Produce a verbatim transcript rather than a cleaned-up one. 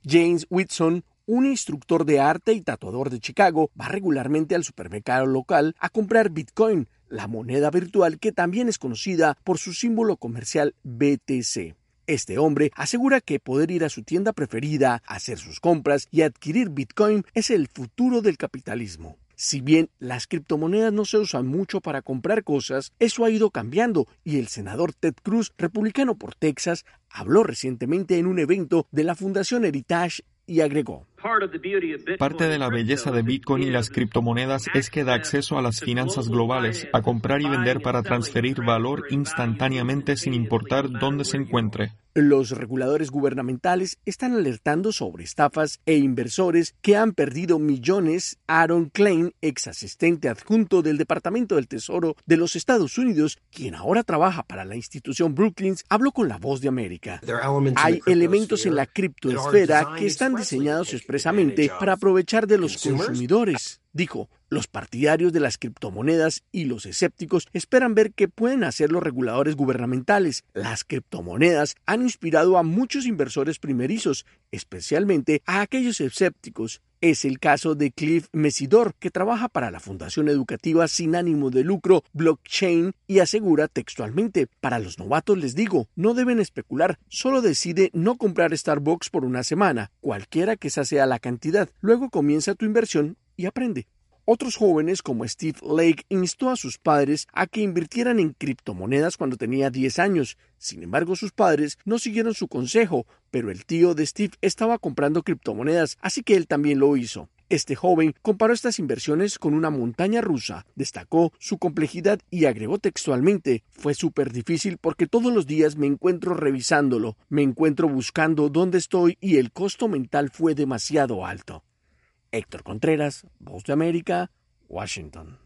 James Whitson, un instructor de arte y tatuador de Chicago, va regularmente al supermercado local a comprar Bitcoin, la moneda virtual que también es conocida por su símbolo comercial B T C. Este hombre asegura que poder ir a su tienda preferida, hacer sus compras y adquirir Bitcoin es el futuro del capitalismo. Si bien las criptomonedas no se usan mucho para comprar cosas, eso ha ido cambiando y el senador Ted Cruz, republicano por Texas, habló recientemente en un evento de la Fundación Heritage y agregó: Parte de la belleza de Bitcoin y las criptomonedas es que da acceso a las finanzas globales, a comprar y vender para transferir valor instantáneamente sin importar dónde se encuentre. Los reguladores gubernamentales están alertando sobre estafas e inversores que han perdido millones. Aaron Klein, ex asistente adjunto del Departamento del Tesoro de los Estados Unidos, quien ahora trabaja para la institución Brookings, habló con La Voz de América. Hay elementos en la criptoesfera que están diseñados expresamente para aprovechar de los consumidores. Dijo, los partidarios de las criptomonedas y los escépticos esperan ver qué pueden hacer los reguladores gubernamentales. Las criptomonedas han inspirado a muchos inversores primerizos, especialmente a aquellos escépticos. Es el caso de Cliff Mesidor, que trabaja para la Fundación Educativa sin ánimo de lucro Blockchain y asegura textualmente: para los novatos les digo, no deben especular, solo decide no comprar Starbucks por una semana, cualquiera que esa sea la cantidad, luego comienza tu inversión y aprende. Otros jóvenes como Steve Lake instó a sus padres a que invirtieran en criptomonedas cuando tenía diez años. Sin embargo, sus padres no siguieron su consejo, pero el tío de Steve estaba comprando criptomonedas, así que él también lo hizo. Este joven comparó estas inversiones con una montaña rusa, destacó su complejidad y agregó textualmente: fue súper difícil porque todos los días me encuentro revisándolo, me encuentro buscando dónde estoy y el costo mental fue demasiado alto. Héctor Contreras, Voz de América, Washington.